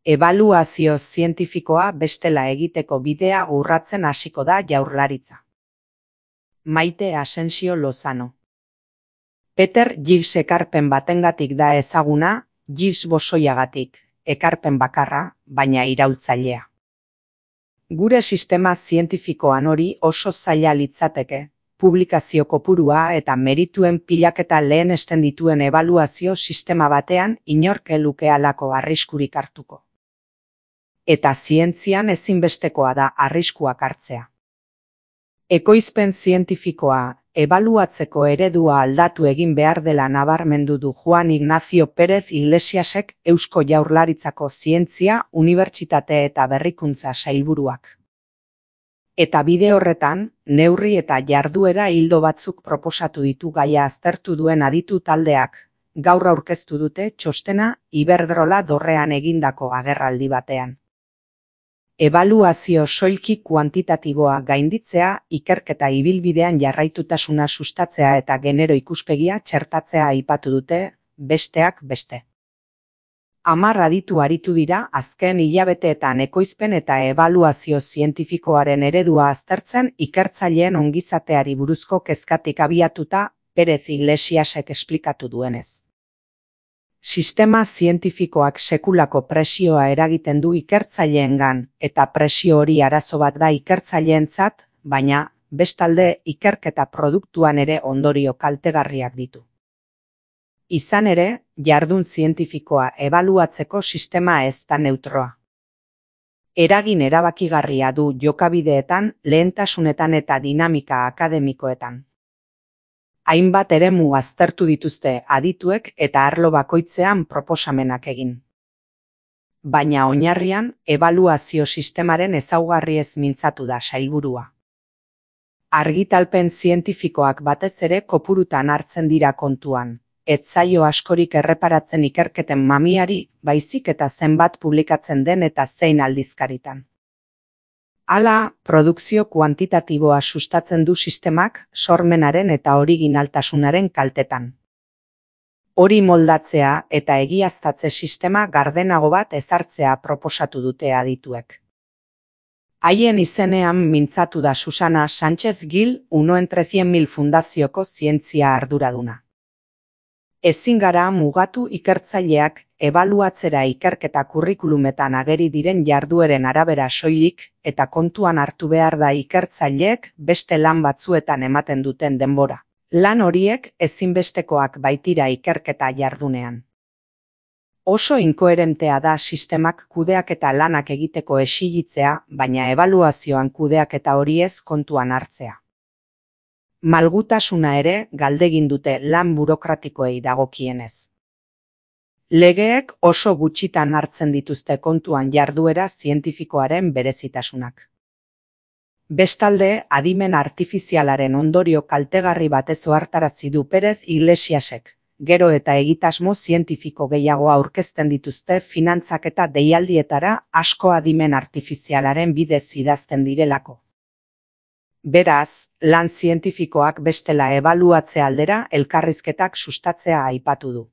Ebaluazio zientifikoa bestela egiteko bidea urratzen hasiko da Jaurlaritza. Maite Asensio Lozano. Peter Gilles ekarpen batengatik da ezaguna, Gilles bosoiagatik, ekarpen bakarra, baina iraultzailea. Gure sistema zientifikoan hori oso zaila litzateke, publikazio kopurua eta merituen pilaketa lehenesten dituen ebaluazio sistema batean inork ez luke halako arriskurik hartuko. Eta zientzian ezinbestekoa da arriskuak hartzea. Ekoizpen zientifikoa, ebaluatzeko eredua aldatu egin behar dela nabarmendu du Juan Ignacio Pérez Iglesiasek Eusko Jaurlaritzako Zientzia, Unibertsitate eta Berrikuntza sailburuak. Eta bide horretan, neurri eta jarduera ildo batzuk proposatu ditu gaia aztertu duen aditu taldeak, gaur aurkeztu dute txostena Iberdrola dorrean egindako agerraldi batean. Ebaluazio soilki kuantitatiboa gainditzea, ikerketa ibilbidean jarraitutasuna sustatzea eta genero ikuspegia txertatzea aipatu dute, besteak beste. 10 aditu aritu dira azken hilabeteetan ekoizpen eta ebaluazio zientifikoaren eredua aztertzen ikertzaileen ongizateari buruzko kezkatik abiatuta, Pérez Iglesiasek esplikatu duenez. Sistema zientifikoak sekulako presioa eragiten du ikertzaileengan, eta presio hori arazo bat da ikertzaileentzat, baina, bestalde, ikerketa produktuan ere ondorio kaltegarriak ditu. Izan ere, jardun zientifikoa ebaluatzeko sistema ez da neutroa. Eragin erabakigarria du jokabideetan, lehentasunetan eta dinamika akademikoetan. Hainbat eremu aztertu dituzte adituek eta arlo bakoitzean proposamenak egin. Baina oinarrian, ebaluazio sistemaren ezaugarriez mintzatu da sailburua. Argitalpen zientifikoak batez ere kopurutan hartzen dira kontuan, ez zaio askorik erreparatzen ikerketen mamiari, baizik eta zenbat publikatzen den eta zein aldizkaritan. Hala, produkzio kuantitatiboa sustatzen du sistemak sormenaren eta originaltasunaren kaltetan. Hori moldatzea eta egiaztatze sistema gardenago bat ezartzea proposatu dute adituek. Haien izenean mintzatu da Susana Sánchez Gil, Uno entre 100.000 fundazioko zientzia arduraduna. Ezin gara mugatu ikertzaileak ebaluatzera ikerketa kurrikulumetan ageri diren jardueren arabera soilik eta kontuan hartu behar da ikertzaileek beste lan batzuetan ematen duten denbora. Lan horiek ezinbestekoak baitira ikerketa jardunean. Oso inkoherentea da sistemak kudeaketa lanak egiteko exilitzea, baina ebaluazioan kudeaketa horiez kontuan hartzea. Malgutasuna ere galdegin dute lan burokratikoei dagokienez. Legeek oso gutxitan hartzen dituzte kontuan jarduera zientifikoaren berezitasunak. Bestalde, adimen artifizialaren ondorio kaltegarri batez ohartarazi du Pérez Iglesiasek, gero eta egitasmo zientifiko gehiago aurkezten dituzte finantzak eta deialdietara asko adimen artifizialaren bidez idazten direlako. Beraz, lan zientifikoak bestela ebaluatze aldera elkarrizketak sustatzea aipatu du.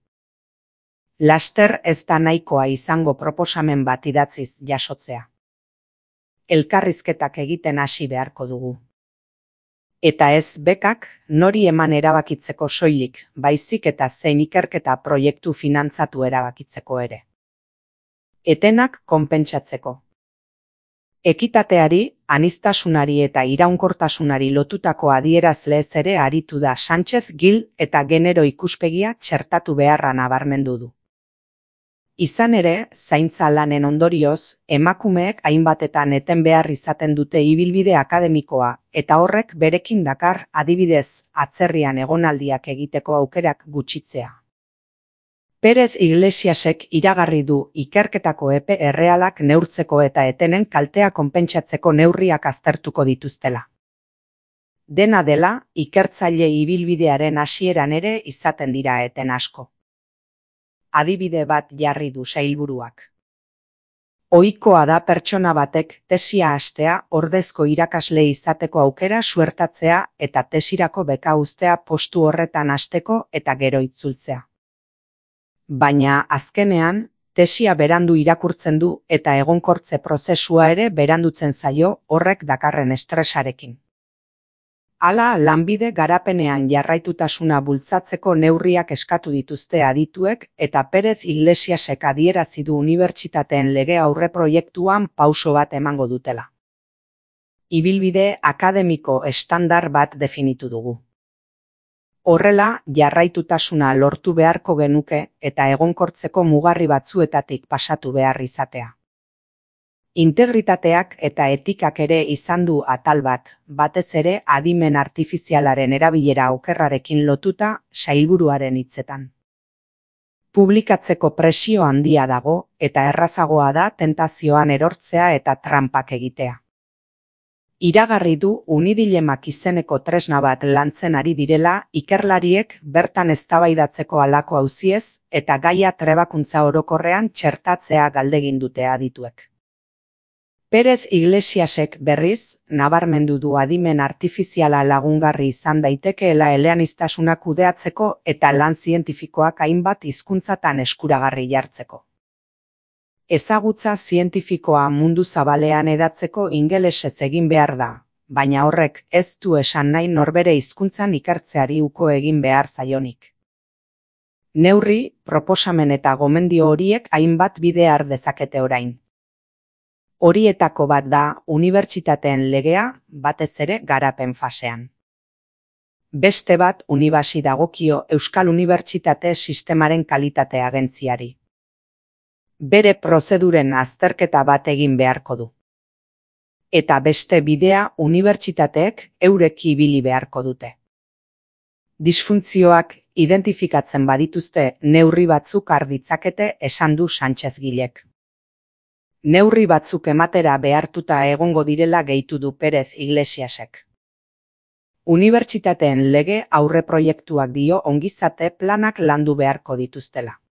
Laster ez da nahikoa izango proposamen bat idatziz jasotzea. Elkarrizketak egiten hasi beharko dugu. Eta ez bekak nori eman erabakitzeko soilik, baizik eta zein ikerketa proiektu finantzatu erabakitzeko ere. Etenak konpentsatzeko. Ekitateari, aniztasunari eta iraunkortasunari lotutako adierazleez ere aritu da Sánchez Gil eta genero ikuspegia txertatu beharra nabarmendu du. Izan ere, zaintza lanen ondorioz, emakumeek hainbatetan eten behar izaten dute ibilbide akademikoa, eta horrek berekin dakar adibidez atzerrian egonaldiak egiteko aukerak gutxitzea. Pérez Iglesiasek iragarri du ikerketako epe errealak neurtzeko eta etenen kaltea konpentsatzeko neurriak aztertuko dituztela. Dena dela, ikertzaile ibilbidearen hasieran ere izaten dira eten asko. Adibide bat jarri du sailburuak. Ohikoa da pertsona batek tesia hastea ordezko irakasle izateko aukera suertatzea eta tesirako beka uztea postu horretan hasteko eta gero itzultzea. Baina azkenean, Tesia berandu irakurtzen du eta egonkortze prozesua ere berandutzen zaio horrek dakarren estresarekin. Hala, lanbide garapenean jarraitutasuna bultzatzeko neurriak eskatu dituzte adituek eta Pérez Iglesiasek adierazi du unibertsitateen lege aurreproiektuan pauso bat emango dutela. Ibilbide akademiko estandar bat definitu dugu. Horrela, jarraitutasuna lortu beharko genuke eta egonkortzeko mugarri batzuetatik pasatu behar izatea. Integritateak eta etikak ere izan du atal bat, batez ere adimen artifizialaren erabilera okerrarekin lotuta sailburuaren hitzetan. Publikatzeko presio handia dago eta errazagoa da tentazioan erortzea eta tranpak egitea. Iragarri du unidilemak izeneko tresna bat lantzen ari direla ikerlariek bertan eztabaidatzeko halako auziez eta gaia trebakuntza orokorrean txertatzea galdegin dute adituek. Pérez Iglesiasek berriz, nabarmendu du adimen artifiziala lagungarri izan daitekeela eleaniztasuna kudeatzeko eta lan zientifikoak hainbat hizkuntzatan eskuragarri jartzeko. Ezagutza zientifikoa mundu zabalean hedatzeko ingelesez egin behar da, baina horrek ez du esan nahi norbere hizkuntzan ikertzeari uko egin behar zaionik. Neurri, proposamen eta gomendio horiek hainbat bide har dezakete orain. Horietako bat da unibertsitateen legea, batez ere garapen fasean. Beste bat Unibasi dagokio Euskal Unibertsitate Sistemaren Kalitate Agentziari. Bere prozeduren azterketa bat egin beharko du. Eta beste bidea unibertsitateek eurek ibili beharko dute. Disfuntzioak identifikatzen badituzte neurri batzuk har ditzakete esan du Sánchez Gilek. Neurri batzuk ematera behartuta egongo direla gehitu du Pérez Iglesiasek. Unibertsitateen lege aurreproiektuak dio ongizate planak landu beharko dituztela.